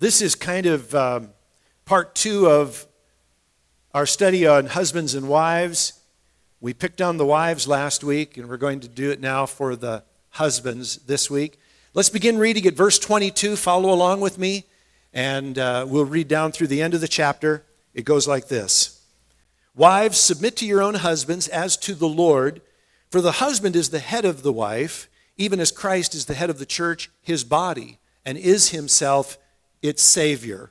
This is kind of part 2 of our study on husbands and wives. We picked on the wives last week, and we're going to do it now for the husbands this week. Let's begin reading at verse 22. Follow along with me, and we'll read down through the end of the chapter. It goes like this. Wives, submit to your own husbands as to the Lord, for the husband is the head of the wife, even as Christ is the head of the church, his body, and is himself its Savior.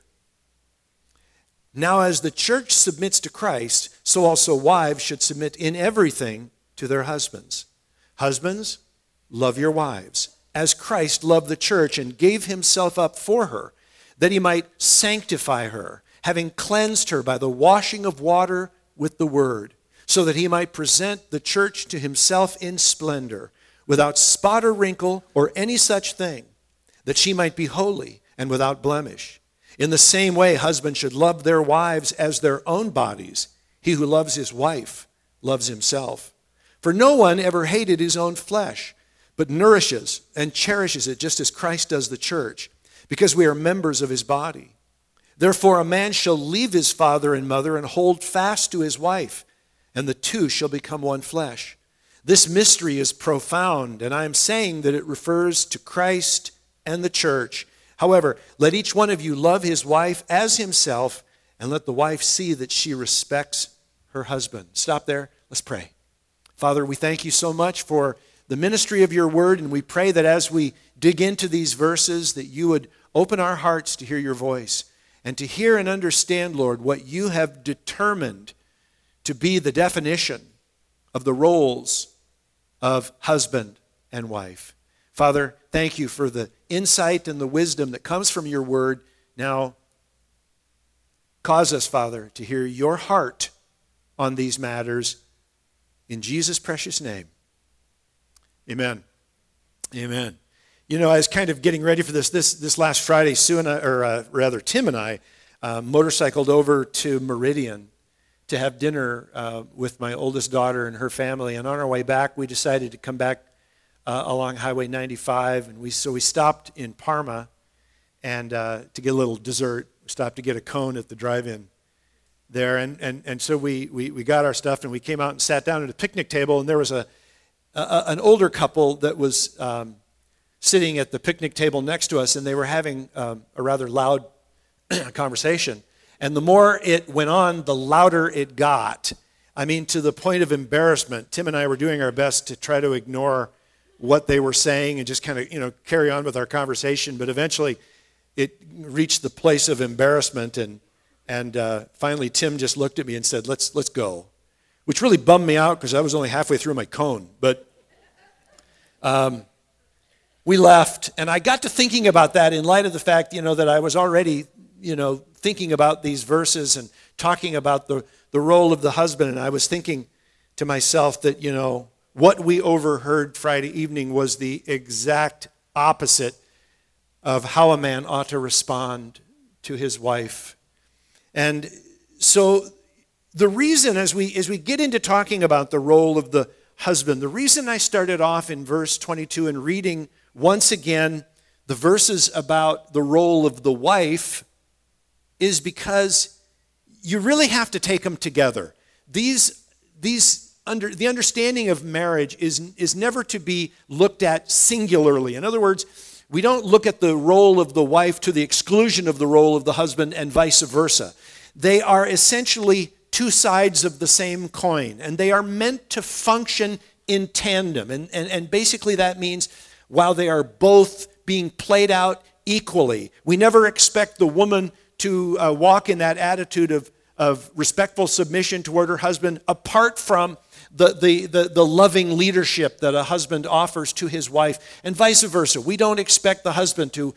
Now as the church submits to Christ, so also wives should submit in everything to their husbands. Husbands, love your wives, as Christ loved the church and gave himself up for her, that he might sanctify her, having cleansed her by the washing of water with the word, so that he might present the church to himself in splendor, without spot or wrinkle or any such thing, that she might be holy and without blemish. In the same way, husbands should love their wives as their own bodies. He who loves his wife loves himself. For no one ever hated his own flesh, but nourishes and cherishes it, just as Christ does the church, because we are members of his body. Therefore, a man shall leave his father and mother and hold fast to his wife, and the two shall become one flesh. This mystery is profound, and I am saying that it refers to Christ and the church. However, let each one of you love his wife as himself, and let the wife see that she respects her husband. Stop there. Let's pray. Father, we thank you so much for the ministry of your word, and we pray that as we dig into these verses, that you would open our hearts to hear your voice and to hear and understand, Lord, what you have determined to be the definition of the roles of husband and wife. Father, thank you for the insight and the wisdom that comes from your word. Now, cause us, Father, to hear your heart on these matters. In Jesus' precious name, amen. Amen. You know, I was kind of getting ready for this last Friday. Tim and I motorcycled over to Meridian to have dinner with my oldest daughter and her family. And on our way back, we decided to come back along Highway 95. And we stopped in Parma and to get a little dessert. We stopped to get a cone at the drive-in there. And so we got our stuff, and we came out and sat down at a picnic table. And there was an older couple that was sitting at the picnic table next to us, and they were having a rather loud conversation. And the more it went on, the louder it got. I mean, to the point of embarrassment. Tim and I were doing our best to try to ignore what they were saying and just kind of, carry on with our conversation. But eventually, it reached the place of embarrassment, and finally, Tim just looked at me and said, "Let's go," which really bummed me out because I was only halfway through my cone. But we left, and I got to thinking about that in light of the fact, that I was already, thinking about these verses and talking about the role of the husband. And I was thinking to myself that, what we overheard Friday evening was the exact opposite of how a man ought to respond to his wife. And so the reason, as we get into talking about the role of the husband, the reason I started off in verse 22 and reading once again the verses about the role of the wife is because you really have to take them together. The understanding of marriage is never to be looked at singularly. In other words, we don't look at the role of the wife to the exclusion of the role of the husband and vice versa. They are essentially two sides of the same coin, and they are meant to function in tandem. And basically that means while they are both being played out equally, we never expect the woman to walk in that attitude of respectful submission toward her husband apart from the loving leadership that a husband offers to his wife, and vice versa. We don't expect the husband to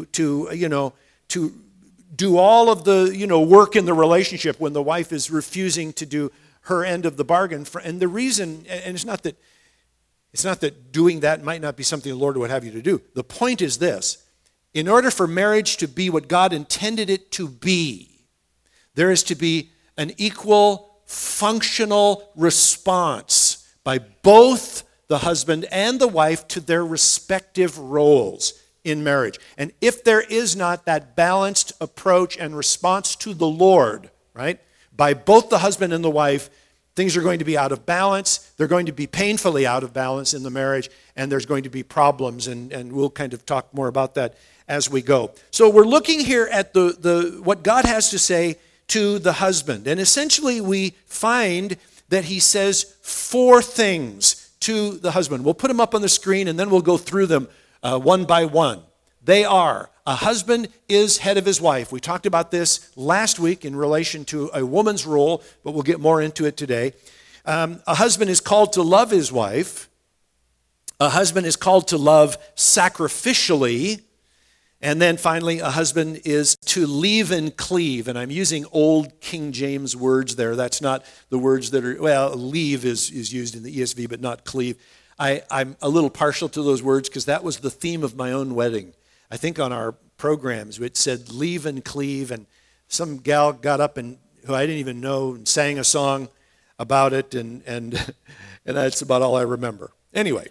do all of the work in the relationship when the wife is refusing to do her end of the bargain. And the reason, and it's not that doing that might not be something the Lord would have you to do. The point is this: in order for marriage to be what God intended it to be, there is to be an equal functional response by both the husband and the wife to their respective roles in marriage. And if there is not that balanced approach and response to the Lord, right, by both the husband and the wife, things are going to be out of balance. They're going to be painfully out of balance in the marriage, and there's going to be problems, and we'll kind of talk more about that as we go. So we're looking here at the what God has to say to the husband. And essentially we find that he says 4 things to the husband. We'll put them up on the screen, and then we'll go through them one by one. They are: a husband is head of his wife. We talked about this last week in relation to a woman's role, but we'll get more into it today. A husband is called to love his wife. A husband is called to love sacrificially. And then finally, a husband is to leave and cleave. And I'm using old King James words there. That's not the words that are, well, leave is used in the ESV, but not cleave. I'm a little partial to those words because that was the theme of my own wedding. I think on our programs, it said leave and cleave, and some gal got up and who I didn't even know and sang a song about it, and that's about all I remember. Anyway.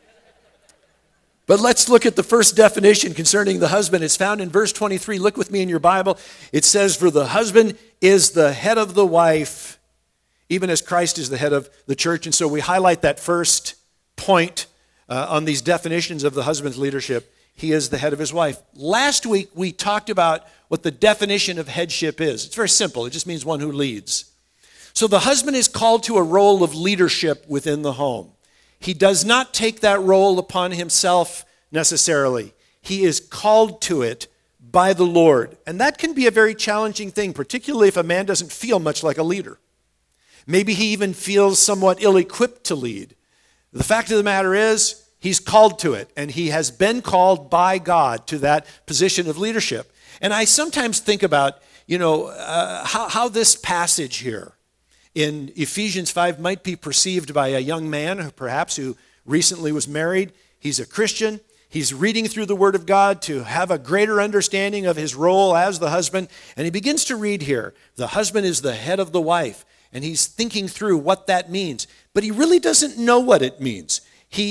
But let's look at the first definition concerning the husband. It's found in verse 23. Look with me in your Bible. It says, "For the husband is the head of the wife, even as Christ is the head of the church." And so we highlight that first point on these definitions of the husband's leadership. He is the head of his wife. Last week, we talked about what the definition of headship is. It's very simple. It just means one who leads. So the husband is called to a role of leadership within the home. He does not take that role upon himself necessarily. He is called to it by the Lord. And that can be a very challenging thing, particularly if a man doesn't feel much like a leader. Maybe he even feels somewhat ill-equipped to lead. The fact of the matter is, he's called to it, and he has been called by God to that position of leadership. And I sometimes think about, how this passage here in Ephesians 5 might be perceived by a young man, perhaps, who recently was married. He's a Christian. He's reading through the Word of God to have a greater understanding of his role as the husband. And he begins to read here, the husband is the head of the wife. And he's thinking through what that means. But he really doesn't know what it means.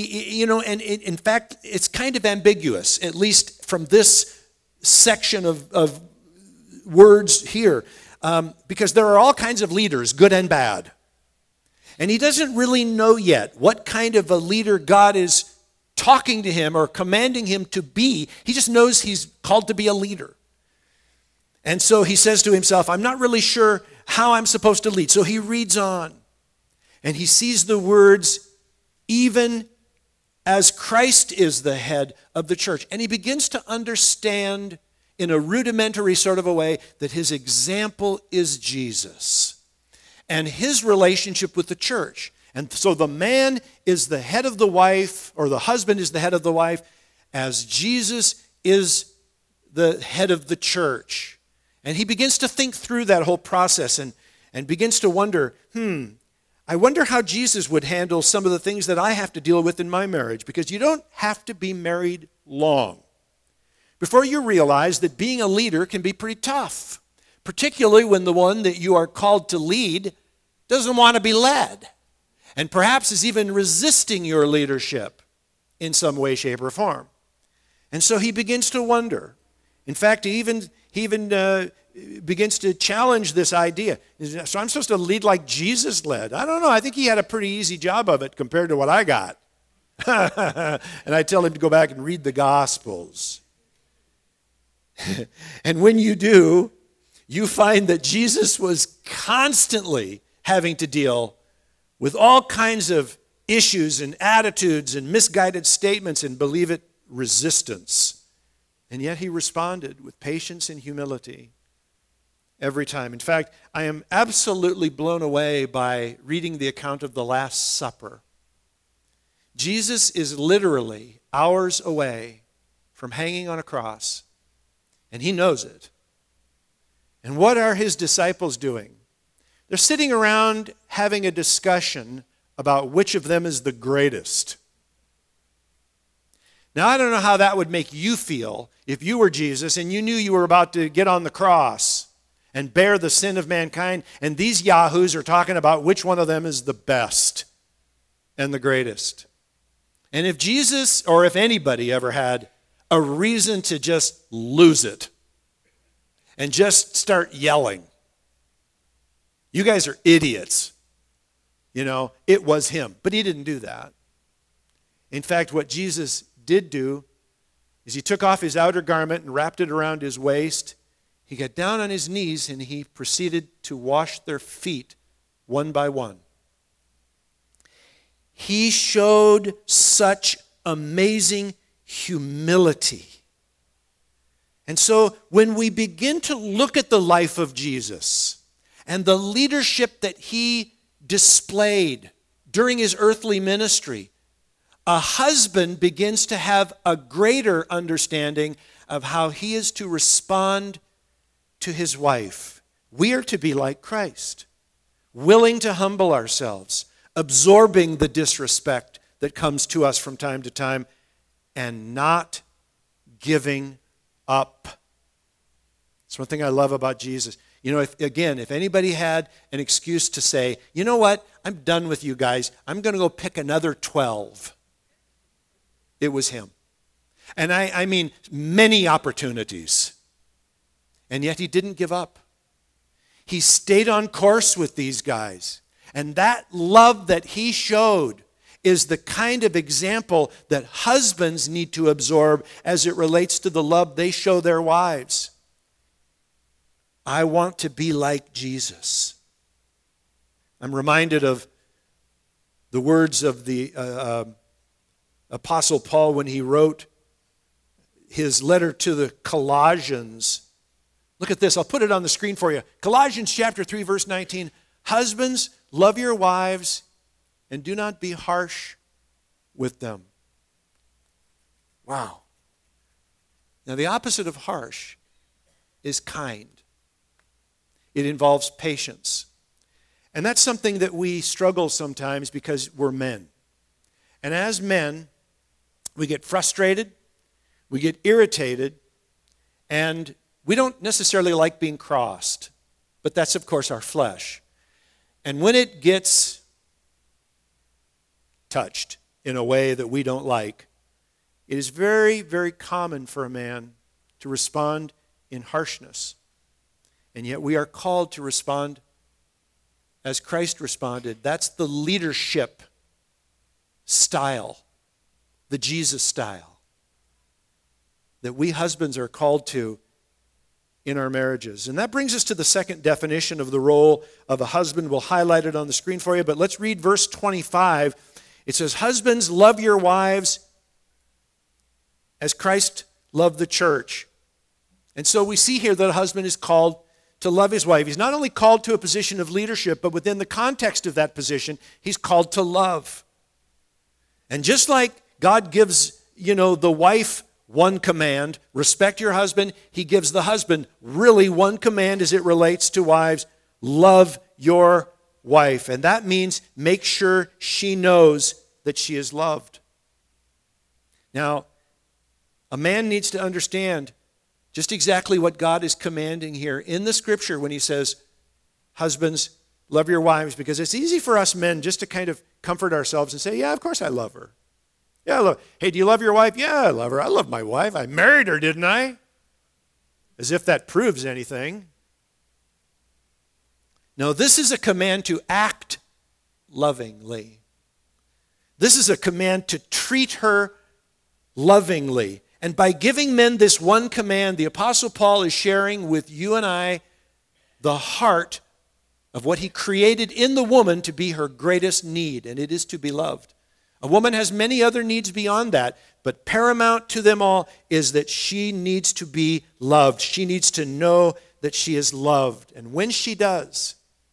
In fact, it's kind of ambiguous, at least from this section of words here. Because there are all kinds of leaders, good and bad. And he doesn't really know yet what kind of a leader God is talking to him or commanding him to be. He just knows he's called to be a leader. And so he says to himself, I'm not really sure how I'm supposed to lead. So he reads on, and he sees the words, even as Christ is the head of the church. And he begins to understand in a rudimentary sort of a way that his example is Jesus and his relationship with the church. And so the man is the head of the wife, or the husband is the head of the wife, as Jesus is the head of the church. And he begins to think through that whole process and begins to wonder, I wonder how Jesus would handle some of the things that I have to deal with in my marriage, because you don't have to be married long before you realize that being a leader can be pretty tough, particularly when the one that you are called to lead doesn't want to be led, and perhaps is even resisting your leadership in some way, shape, or form. And so he begins to wonder. In fact, he even begins to challenge this idea. So I'm supposed to lead like Jesus led? I don't know. I think he had a pretty easy job of it compared to what I got. And I tell him to go back and read the Gospels. And when you do, you find that Jesus was constantly having to deal with all kinds of issues and attitudes and misguided statements and, believe it, resistance. And yet he responded with patience and humility every time. In fact, I am absolutely blown away by reading the account of the Last Supper. Jesus is literally hours away from hanging on a cross, and he knows it. And what are his disciples doing? They're sitting around having a discussion about which of them is the greatest. Now, I don't know how that would make you feel if you were Jesus and you knew you were about to get on the cross and bear the sin of mankind, and these yahoos are talking about which one of them is the best and the greatest. And if Jesus, or if anybody ever had a reason to just lose it and just start yelling. You guys are idiots. It was him. But he didn't do that. In fact, what Jesus did do is he took off his outer garment and wrapped it around his waist. He got down on his knees and he proceeded to wash their feet one by one. He showed such amazing humility. And so when we begin to look at the life of Jesus and the leadership that he displayed during his earthly ministry, a husband begins to have a greater understanding of how he is to respond to his wife. We are to be like Christ, willing to humble ourselves, absorbing the disrespect that comes to us from time to time, and not giving up. It's one thing I love about Jesus. If anybody had an excuse to say, you know what, I'm done with you guys, I'm going to go pick another 12, it was him. And I mean many opportunities. And yet he didn't give up. He stayed on course with these guys. And that love that he showed is the kind of example that husbands need to absorb as it relates to the love they show their wives. I want to be like Jesus. I'm reminded of the words of the Apostle Paul when he wrote his letter to the Colossians. Look at this. I'll put it on the screen for you. Colossians chapter 3, verse 19. Husbands, love your wives and do not be harsh with them. Wow. Now, the opposite of harsh is kind. It involves patience. And that's something that we struggle sometimes because we're men. And as men, we get frustrated, we get irritated, and we don't necessarily like being crossed. But that's, of course, our flesh. And when it gets touched in a way that we don't like, it is very, very common for a man to respond in harshness. And yet we are called to respond as Christ responded. That's the leadership style, the Jesus style, that we husbands are called to in our marriages. And that brings us to the second definition of the role of a husband. We'll highlight it on the screen for you, but let's read verse 25. It says, husbands, love your wives as Christ loved the church. And so we see here that a husband is called to love his wife. He's not only called to a position of leadership, but within the context of that position, he's called to love. And just like God gives, the wife one command, respect your husband, he gives the husband really one command as it relates to wives, love your wife. And that means make sure she knows that she is loved. Now, a man needs to understand just exactly what God is commanding here in the scripture when he says, husbands, love your wives, because it's easy for us men just to kind of comfort ourselves and say, yeah, of course I love her. Yeah, I love her. Hey, do you love your wife? Yeah, I love her. I love my wife. I married her, didn't I? As if that proves anything. No, this is a command to act lovingly. This is a command to treat her lovingly. And by giving men this one command, the Apostle Paul is sharing with you and I the heart of what he created in the woman to be her greatest need, and it is to be loved. A woman has many other needs beyond that, but paramount to them all is that she needs to be loved. She needs to know that she is loved. And when she does,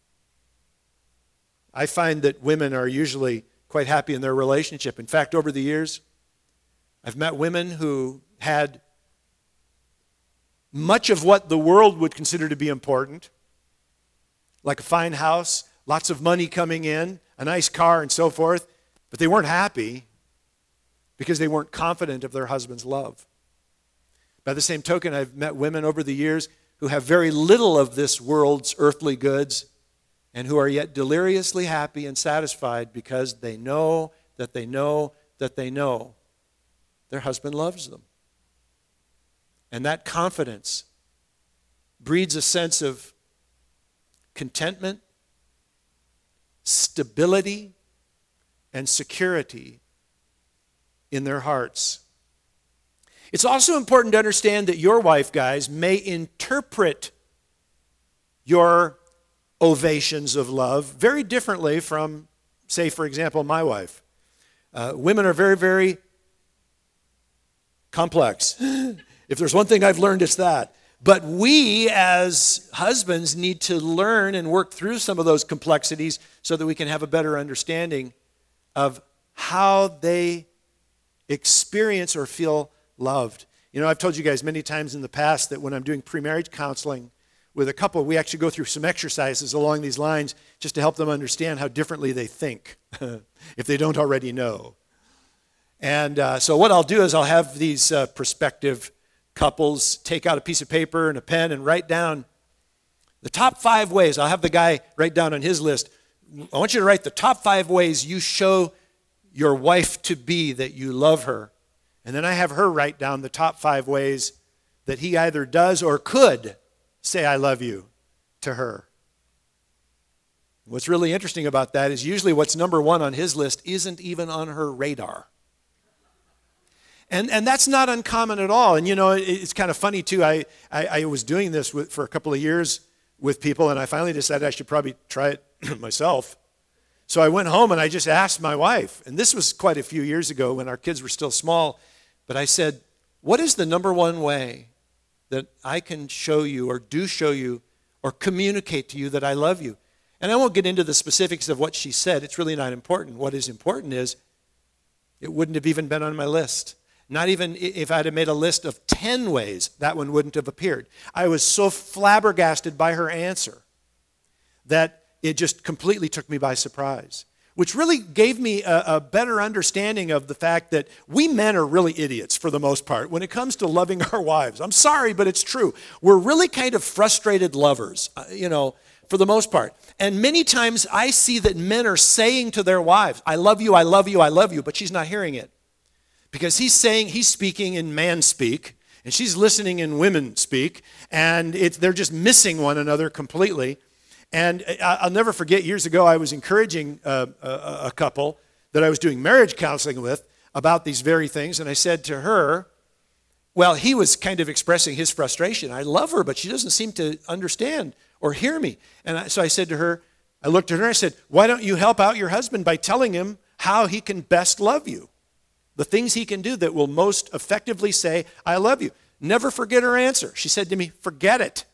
I find that women are usually quite happy in their relationship. In fact, over the years, I've met women who had much of what the world would consider to be important, like a fine house, lots of money coming in, a nice car, and so forth, but they weren't happy because they weren't confident of their husband's love. By the same token, I've met women over the years who have very little of this world's earthly goods and who are yet deliriously happy and satisfied because they know that they know that they know their husband loves them. And that confidence breeds a sense of contentment, stability, and security in their hearts. It's also important to understand that your wife, guys, may interpret your ovations of love very differently from, say, for example, my wife. Women are very, very complex. If there's one thing I've learned, it's that. But we as husbands need to learn and work through some of those complexities so that we can have a better understanding of how they experience or feel loved. You know, I've told you guys many times in the past that when I'm doing pre-marriage counseling with a couple, we actually go through some exercises along these lines just to help them understand how differently they think, if they don't already know. And so what I'll do is I'll have these prospective couples take out a piece of paper and a pen and write down the top 5 ways. I'll have the guy write down on his list, I want you to write the top 5 ways you show your wife to be that you love her. And then I have her write down the top 5 ways that he either does or could say I love you to her. What's really interesting about that is usually what's number 1 on his list isn't even on her radar. And that's not uncommon at all. And you know, it's kind of funny too. I was doing this for a couple of years with people, and I finally decided I should probably try it myself. So I went home and I just asked my wife, and this was quite a few years ago when our kids were still small, but I said, what is the number 1 way that I can show you or do show you or communicate to you that I love you? And I won't get into the specifics of what she said. It's really not important. What is important is it wouldn't have even been on my list. Not even if I'd have made a list of 10 ways, that one wouldn't have appeared. I was so flabbergasted by her answer that it just completely took me by surprise, which really gave me a better understanding of the fact that we men are really idiots for the most part when it comes to loving our wives. I'm sorry, but it's true. We're really kind of frustrated lovers, for the most part. And many times I see that men are saying to their wives, I love you, I love you, I love you, but she's not hearing it. Because he's speaking in man speak, and she's listening in women speak, and they're just missing one another completely. And I'll never forget, years ago, I was encouraging a couple that I was doing marriage counseling with about these very things, and I said to her, well, he was kind of expressing his frustration. I love her, but she doesn't seem to understand or hear me. And so I said to her, I looked at her and I said, why don't you help out your husband by telling him how he can best love you? The things he can do that will most effectively say, I love you. Never forget her answer. She said to me, forget it.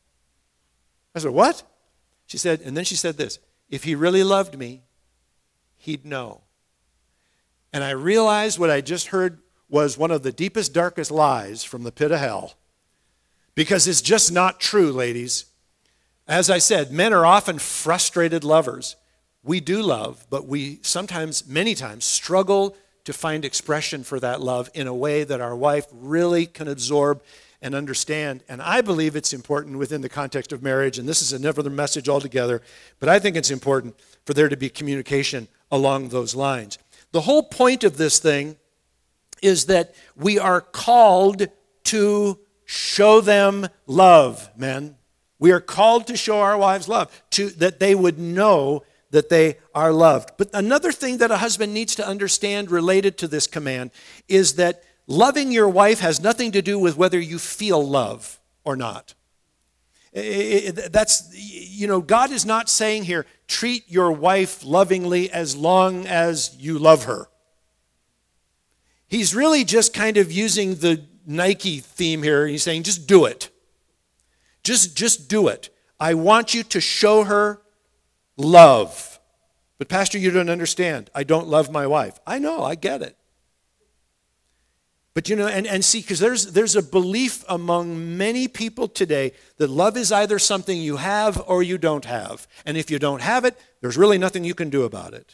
I said, what? She said, and then she said this, if he really loved me, he'd know. And I realized what I just heard was one of the deepest, darkest lies from the pit of hell. Because it's just not true, ladies. As I said, men are often frustrated lovers. We do love, but we sometimes, many times, struggle to find expression for that love in a way that our wife really can absorb and understand. And I believe it's important within the context of marriage, and this is another message altogether, but I think it's important for there to be communication along those lines. The whole point of this thing is that we are called to show them love, men. We are called to show our wives love, that they would know that they are loved. But another thing that a husband needs to understand related to this command is that loving your wife has nothing to do with whether you feel love or not. God is not saying here, treat your wife lovingly as long as you love her. He's really just kind of using the Nike theme here. He's saying, just do it. Just do it. I want you to show her love. But Pastor, you don't understand. I don't love my wife. I know, I get it. But and see, because there's a belief among many people today that love is either something you have or you don't have. And if you don't have it, there's really nothing you can do about it.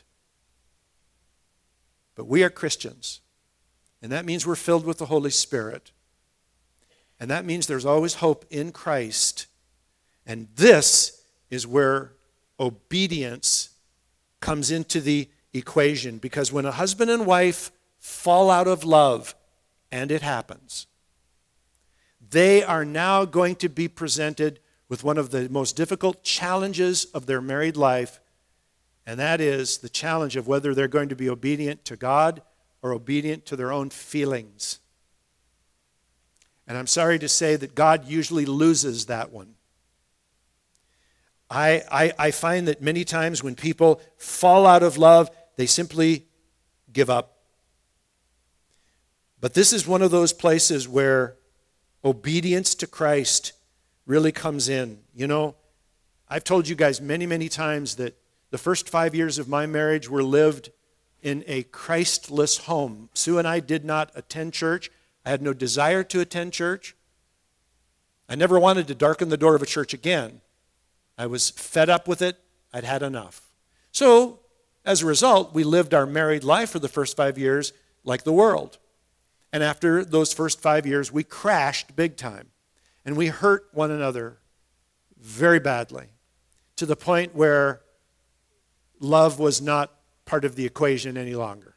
But we are Christians. And that means we're filled with the Holy Spirit. And that means there's always hope in Christ. And this is where obedience comes into the equation. Because when a husband and wife fall out of love, and it happens, they are now going to be presented with one of the most difficult challenges of their married life, and that is the challenge of whether they're going to be obedient to God or obedient to their own feelings. And I'm sorry to say that God usually loses that one. I find that many times when people fall out of love, they simply give up. But this is one of those places where obedience to Christ really comes in. You know, I've told you guys many, many times that the first 5 years of my marriage were lived in a Christless home. Sue and I did not attend church. I had no desire to attend church. I never wanted to darken the door of a church again. I was fed up with it. I'd had enough. So, as a result, we lived our married life for the first 5 years like the world. And after those first 5 years, we crashed big time. And we hurt one another very badly, to the point where love was not part of the equation any longer.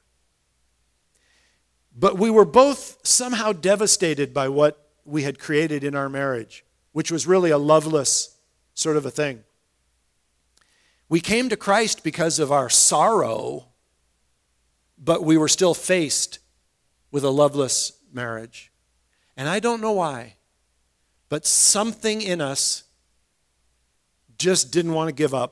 But we were both somehow devastated by what we had created in our marriage, which was really a loveless sort of a thing. We came to Christ because of our sorrow, but we were still faced with a loveless marriage. And I don't know why, but something in us just didn't want to give up.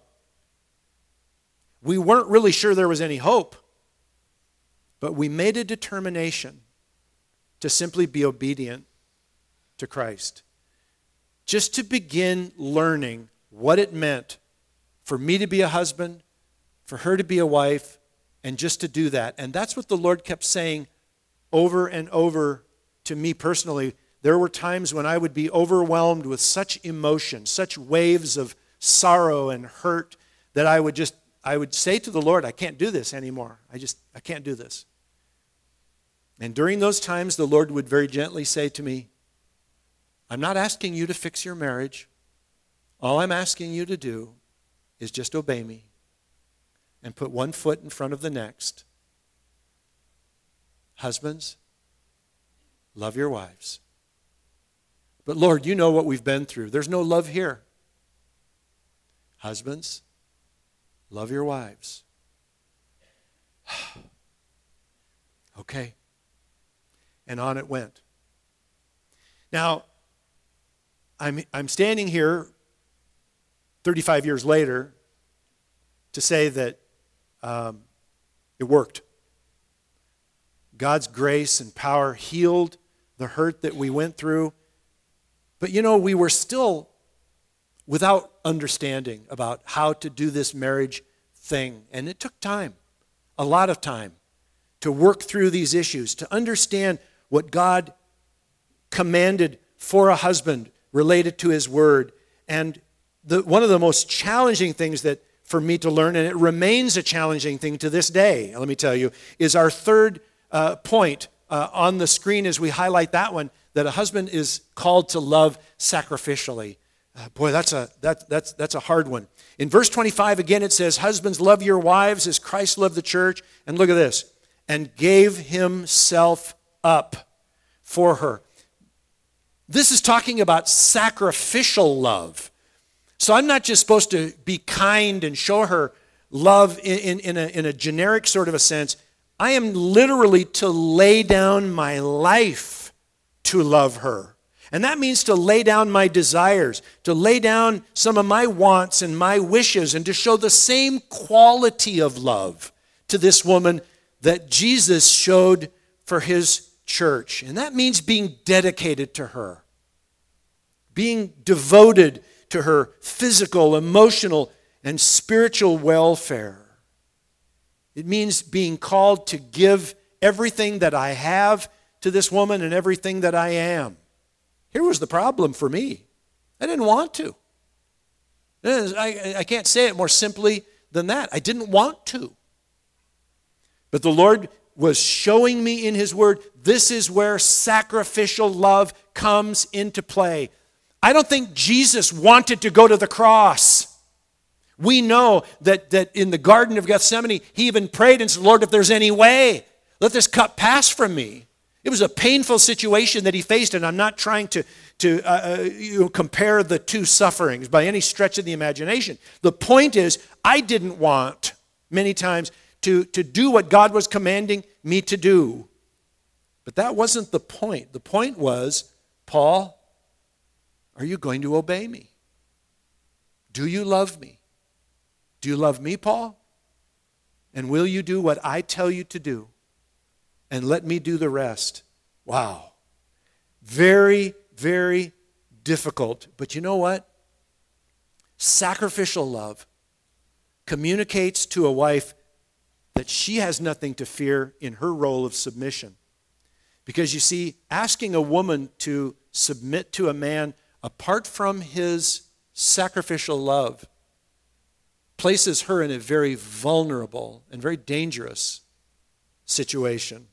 We weren't really sure there was any hope, but we made a determination to simply be obedient to Christ. Just to begin learning what it meant for me to be a husband, for her to be a wife, and just to do that. And that's what the Lord kept saying over and over to me personally. There were times when I would be overwhelmed with such emotion, such waves of sorrow and hurt, that I would say to the Lord, I can't do this anymore. I can't do this. And during those times, the Lord would very gently say to me, I'm not asking you to fix your marriage. All I'm asking you to do is just obey me and put one foot in front of the next. Husbands, love your wives. But Lord, you know what we've been through. There's no love here. Husbands, love your wives. Okay. And on it went. Now, I'm standing here 35 years later to say that it worked. God's grace and power healed the hurt that we went through. But you know, we were still without understanding about how to do this marriage thing. And it took time, a lot of time, to work through these issues, to understand what God commanded for a husband related to his word. And one of the most challenging things that for me to learn, and it remains a challenging thing to this day, let me tell you, is our third point on the screen as we highlight that one, that a husband is called to love sacrificially. Boy, that's a hard one. In verse 25, again, it says, husbands, love your wives as Christ loved the church. And look at this. And gave himself up for her. This is talking about sacrificial love. So I'm not just supposed to be kind and show her love in a generic sort of a sense. I am literally to lay down my life to love her. And that means to lay down my desires, to lay down some of my wants and my wishes, and to show the same quality of love to this woman that Jesus showed for his church. And that means being dedicated to her, being devoted to her physical, emotional, and spiritual welfare. It means being called to give everything that I have to this woman and everything that I am. Here was the problem for me. I didn't want to. I can't say it more simply than that. I didn't want to. But the Lord was showing me in his word, this is where sacrificial love comes into play. I don't think Jesus wanted to go to the cross. We know that in the Garden of Gethsemane, he even prayed and said, Lord, if there's any way, let this cup pass from me. It was a painful situation that he faced, and I'm not trying to compare the two sufferings by any stretch of the imagination. The point is, I didn't want, many times, to do what God was commanding me to do. But that wasn't the point. The point was, Paul, are you going to obey me? Do you love me? Do you love me, Paul? And will you do what I tell you to do? And let me do the rest. Wow. Very, very difficult. But you know what? Sacrificial love communicates to a wife that she has nothing to fear in her role of submission. Because you see, asking a woman to submit to a man apart from his sacrificial love places her in a very vulnerable and very dangerous situation.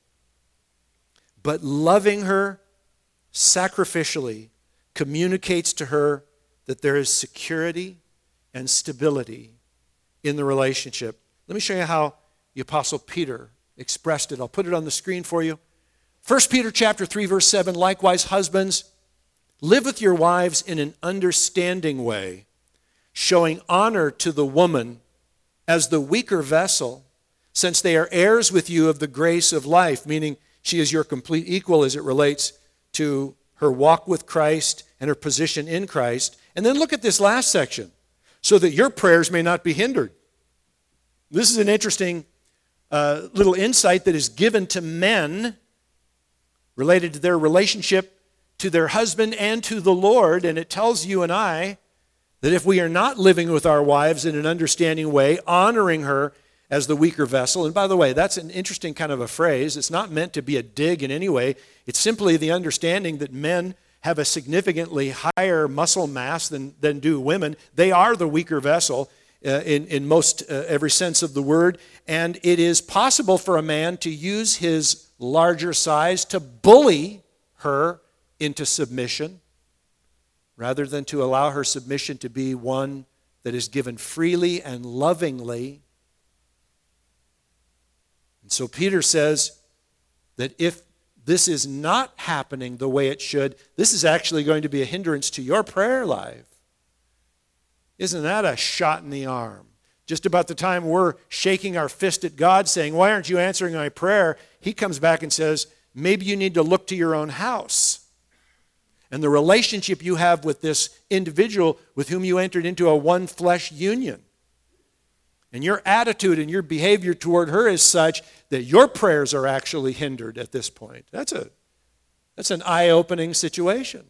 But loving her sacrificially communicates to her that there is security and stability in the relationship. Let me show you how the Apostle Peter expressed it. I'll put it on the screen for you. 1 Peter chapter 3, verse 7, likewise, husbands, live with your wives in an understanding way, showing honor to the woman as the weaker vessel, since they are heirs with you of the grace of life, meaning she is your complete equal as it relates to her walk with Christ and her position in Christ. And then look at this last section, so that your prayers may not be hindered. This is an interesting little insight that is given to men related to their relationship to their husband and to the Lord. And it tells you and I that if we are not living with our wives in an understanding way, honoring her as the weaker vessel, and by the way, that's an interesting kind of a phrase. It's not meant to be a dig in any way. It's simply the understanding that men have a significantly higher muscle mass than do women. They are the weaker vessel in most every sense of the word. And it is possible for a man to use his larger size to bully her into submission, rather than to allow her submission to be one that is given freely and lovingly. And so Peter says that if this is not happening the way it should, this is actually going to be a hindrance to your prayer life. Isn't that a shot in the arm? Just about the time we're shaking our fist at God saying, why aren't you answering my prayer? He comes back and says, maybe you need to look to your own house. And the relationship you have with this individual with whom you entered into a one flesh union. And your attitude and your behavior toward her is such that your prayers are actually hindered at this point. That's an eye-opening situation.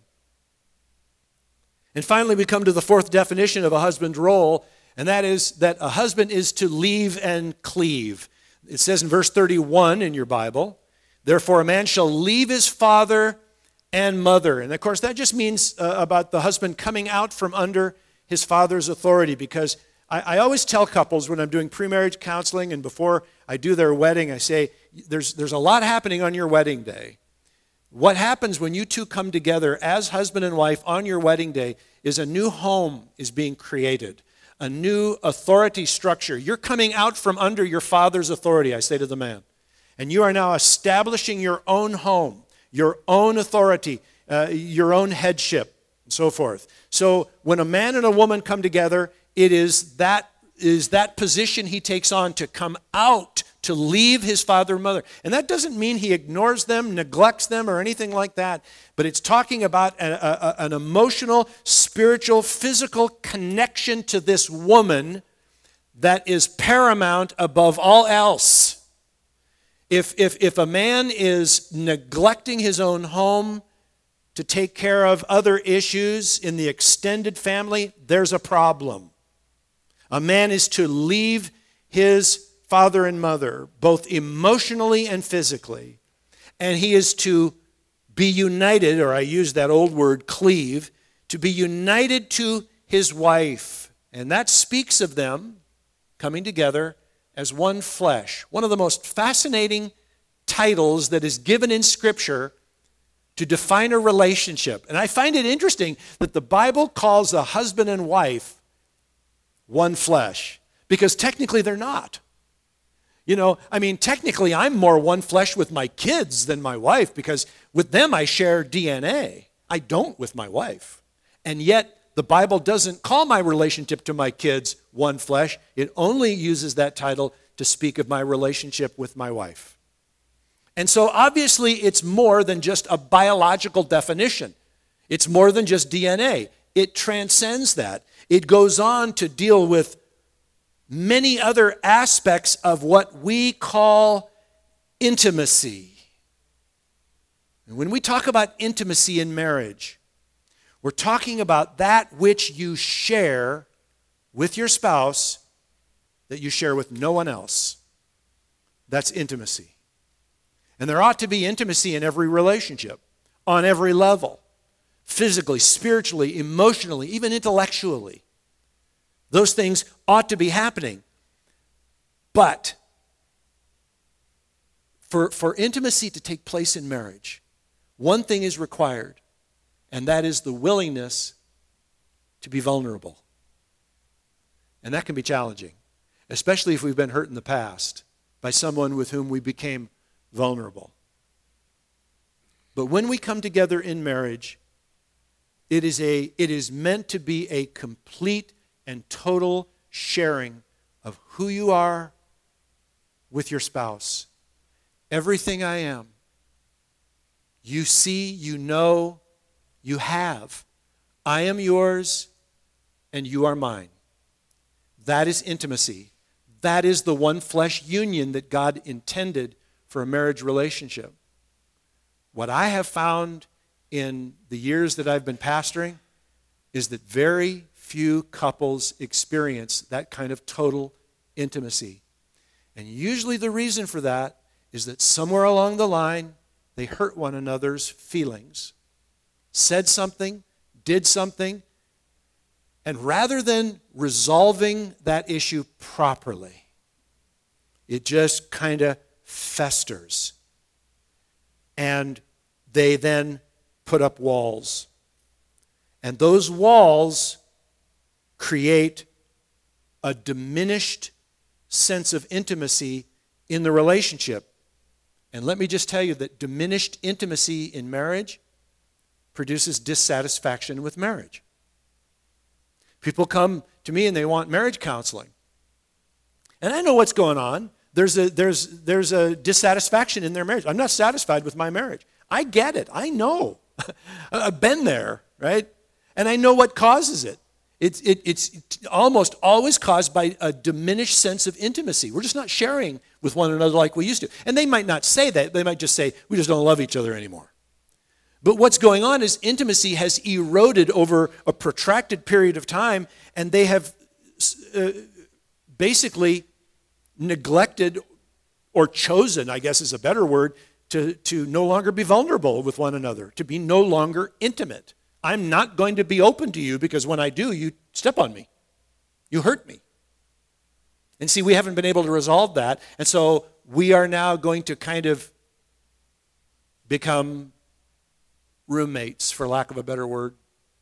And finally, we come to the fourth definition of a husband's role, and that is that a husband is to leave and cleave. It says in verse 31 in your Bible, therefore a man shall leave his father and mother. And of course, that just means about the husband coming out from under his father's authority, because I always tell couples when I'm doing pre-marriage counseling and before I do their wedding, I say, there's a lot happening on your wedding day. What happens when you two come together as husband and wife on your wedding day is a new home is being created, a new authority structure. You're coming out from under your father's authority, I say to the man. And you are now establishing your own home, your own authority, your own headship, and so forth. So when a man and a woman come together, it is that position he takes on to come out, to leave his father and mother. And that doesn't mean he ignores them, neglects them, or anything like that. But it's talking about an emotional, spiritual, physical connection to this woman that is paramount above all else. If a man is neglecting his own home to take care of other issues in the extended family, there's a problem. A man is to leave his father and mother, both emotionally and physically, and he is to be united, or I use that old word, cleave, to be united to his wife. And that speaks of them coming together as one flesh. One of the most fascinating titles that is given in Scripture to define a relationship. And I find it interesting that the Bible calls a husband and wife one flesh, because technically they're not. Technically I'm more one flesh with my kids than my wife because with them I share DNA. I don't with my wife. And yet the Bible doesn't call my relationship to my kids one flesh. It only uses that title to speak of my relationship with my wife. And so obviously it's more than just a biological definition. It's more than just DNA. It transcends that. It goes on to deal with many other aspects of what we call intimacy. And when we talk about intimacy in marriage, we're talking about that which you share with your spouse that you share with no one else. That's intimacy. And there ought to be intimacy in every relationship, on every level, physically, spiritually, emotionally, even intellectually. Those things ought to be happening. But for intimacy to take place in marriage, one thing is required, and that is the willingness to be vulnerable. And that can be challenging, especially if we've been hurt in the past by someone with whom we became vulnerable. But when we come together in marriage, it is meant to be a complete and total sharing of who you are with your spouse. Everything I am, you see, you know, you have. I am yours and you are mine. That is intimacy. That is the one flesh union that God intended for a marriage relationship. What I have found in the years that I've been pastoring is that very few couples experience that kind of total intimacy. And usually the reason for that is that somewhere along the line, they hurt one another's feelings, said something, did something, and rather than resolving that issue properly, it just kind of festers. And they then put up walls. And those walls create a diminished sense of intimacy in the relationship. And let me just tell you that diminished intimacy in marriage produces dissatisfaction with marriage. People come to me and they want marriage counseling. And I know what's going on. There's a dissatisfaction in their marriage. I'm not satisfied with my marriage. I get it. I know. I've been there, right? And I know what causes it. It's almost always caused by a diminished sense of intimacy. We're just not sharing with one another like we used to. And they might not say that. They might just say, we just don't love each other anymore. But what's going on is intimacy has eroded over a protracted period of time, and they have basically neglected or chosen, I guess is a better word, to no longer be vulnerable with one another, to be no longer intimate. I'm not going to be open to you because when I do, you step on me. You hurt me. And see, we haven't been able to resolve that, and so we are now going to kind of become roommates, for lack of a better word.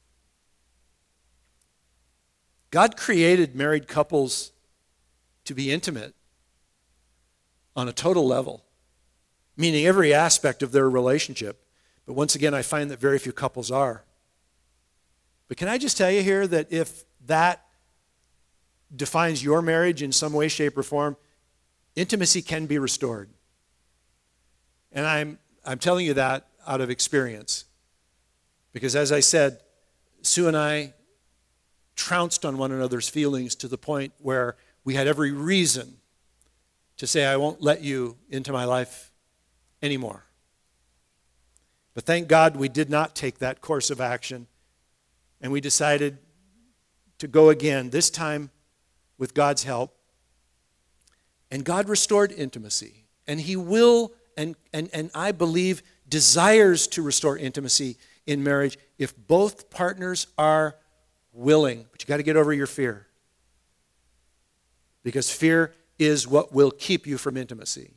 God created married couples to be intimate on a total level, meaning every aspect of their relationship. But once again, I find that very few couples are. But can I just tell you here that if that defines your marriage in some way, shape, or form, intimacy can be restored. And I'm telling you that out of experience. Because as I said, Sue and I trounced on one another's feelings to the point where we had every reason to say, I won't let you into my life anymore. But thank God we did not take that course of action, and we decided to go again, this time with God's help. And God restored intimacy. And He will, and I believe, desires to restore intimacy in marriage if both partners are willing. But you got to get over your fear. Because fear is what will keep you from intimacy.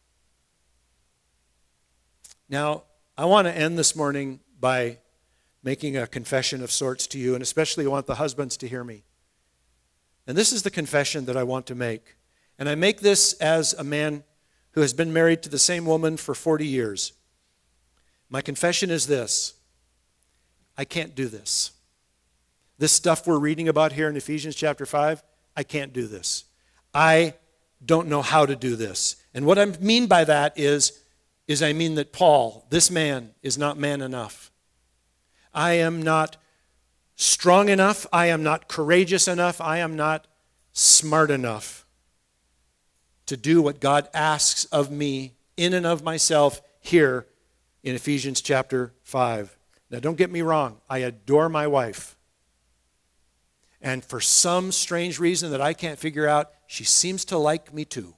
Now, I want to end this morning by making a confession of sorts to you, and especially I want the husbands to hear me. And this is the confession that I want to make. And I make this as a man who has been married to the same woman for 40 years. My confession is this: I can't do this. This stuff we're reading about here in Ephesians chapter 5, I can't do this. I don't know how to do this. And what I mean by that is I mean that Paul, this man, is not man enough. I am not strong enough. I am not courageous enough. I am not smart enough to do what God asks of me in and of myself here in Ephesians chapter 5. Now, don't get me wrong. I adore my wife. And for some strange reason that I can't figure out, she seems to like me too.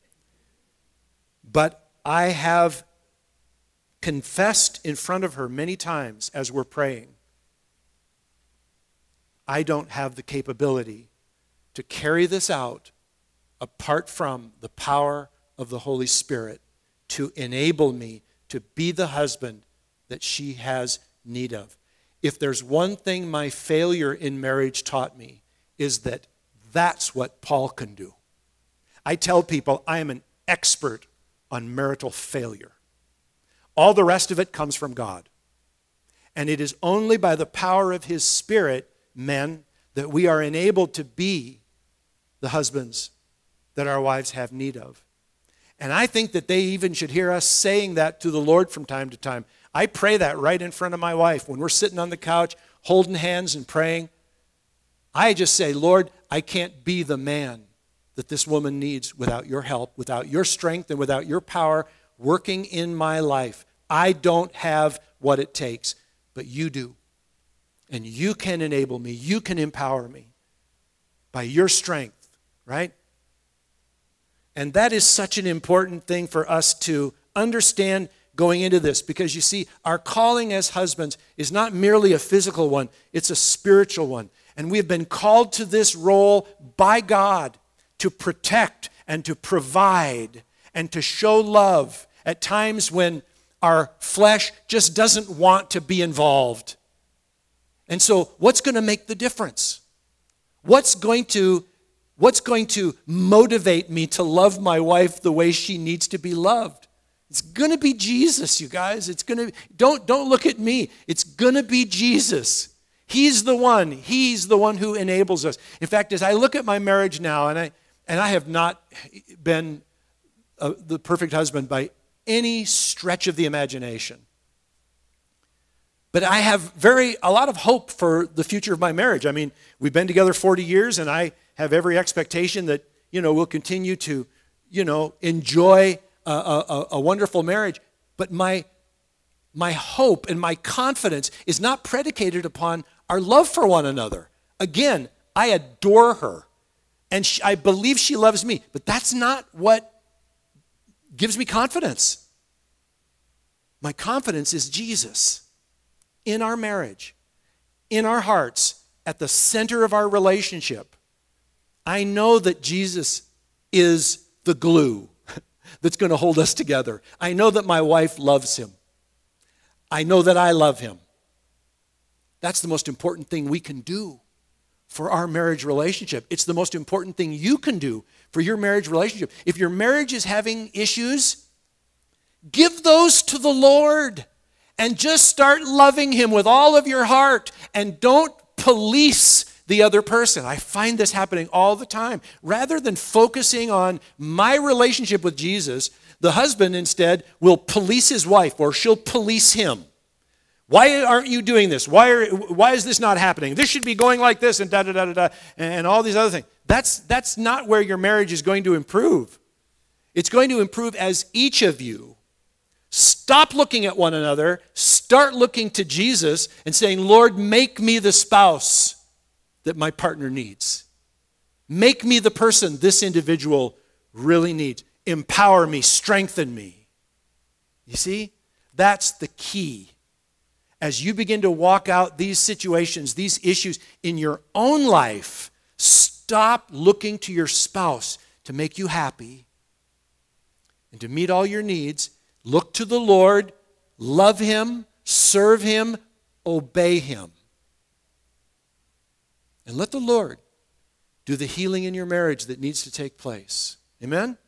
But I have confessed in front of her many times as we're praying, I don't have the capability to carry this out apart from the power of the Holy Spirit to enable me to be the husband that she has need of. If there's one thing my failure in marriage taught me, is that that's what Paul can do. I tell people I am an expert on marital failure. All the rest of it comes from God. And it is only by the power of His Spirit, men, that we are enabled to be the husbands that our wives have need of. And I think that they even should hear us saying that to the Lord from time to time. I pray that right in front of my wife when we're sitting on the couch, holding hands and praying. I just say, Lord, I can't be the man that this woman needs without your help, without your strength, and without your power working in my life. I don't have what it takes, but you do. And you can enable me. You can empower me by your strength, right? And that is such an important thing for us to understand going into this, because you see, our calling as husbands is not merely a physical one, it's a spiritual one. And we have been called to this role by God to protect and to provide and to show love at times when our flesh just doesn't want to be involved. And so what's going to make the difference? What's going to motivate me to love my wife the way she needs to be loved? It's going to be Jesus, you guys. It's going to don't look at me. It's going to be Jesus. He's the one who enables us. In fact, as I look at my marriage now, and I have not been the perfect husband by any stretch of the imagination. But I have a lot of hope for the future of my marriage. I mean, we've been together 40 years, and I have every expectation that, we'll continue to, enjoy a wonderful marriage. But my hope and my confidence is not predicated upon our love for one another. Again, I adore her, and I believe she loves me, but that's not what gives me confidence. My confidence is Jesus in our marriage, in our hearts, at the center of our relationship. I know that Jesus is the glue that's going to hold us together. I know that my wife loves him. I know that I love him. That's the most important thing we can do for our marriage relationship. It's the most important thing you can do for your marriage relationship. If your marriage is having issues, give those to the Lord and just start loving him with all of your heart, and don't police the other person. I find this happening all the time. Rather than focusing on my relationship with Jesus, the husband instead will police his wife, or she'll police him. Why aren't you doing this? Why is this not happening? This should be going like this, and da-da-da-da-da, and all these other things. That's not where your marriage is going to improve. It's going to improve as each of you stop looking at one another, start looking to Jesus and saying, Lord, make me the spouse that my partner needs. Make me the person this individual really needs. Empower me, strengthen me. You see, that's the key. As you begin to walk out these situations, these issues in your own life, stop looking to your spouse to make you happy and to meet all your needs. Look to the Lord, love him, serve him, obey him. And let the Lord do the healing in your marriage that needs to take place. Amen?